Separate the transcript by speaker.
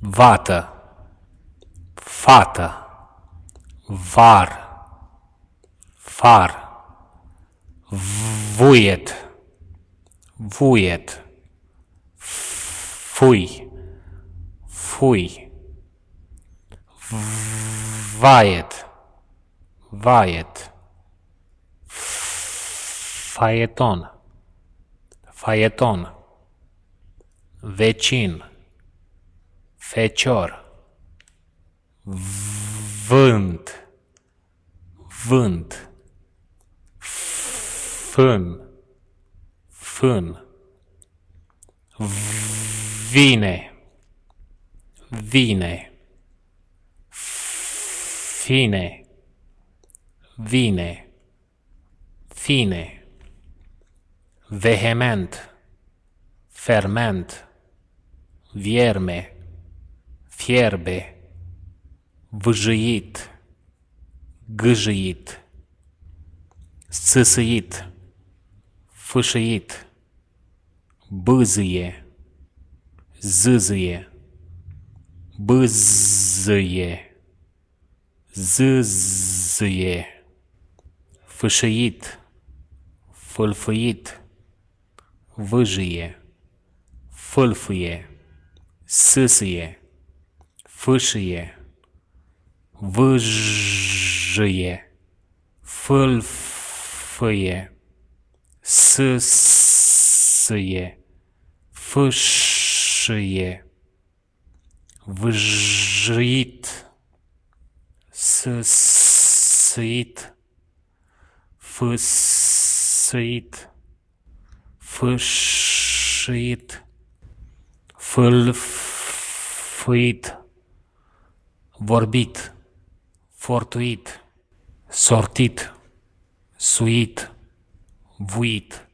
Speaker 1: vată, fată, var, far, vuiet, vuiet, fui, fui, vaiet, vaiet, faeton, faeton, vecin, fecior, vânt, vânt, fân, fân, vine, vine, fine, vine, fine, vehement, ferment, vierme, fierbe, vâjâit, gâjâit, țâsâit, fâșâit, bâzâie, zâzâie, bâzâie, zâzâie, fâșâit, fâlfâit, vâjâie, fâlfâie, sâsâie, fâșâie, vâjâie, fâlfâie, sâsâie, fâșâie, vâjâit, sâsâit, fâsâit, fâșâit, fâlfâit, vorbit, fortuit, sortit, suit, vuit,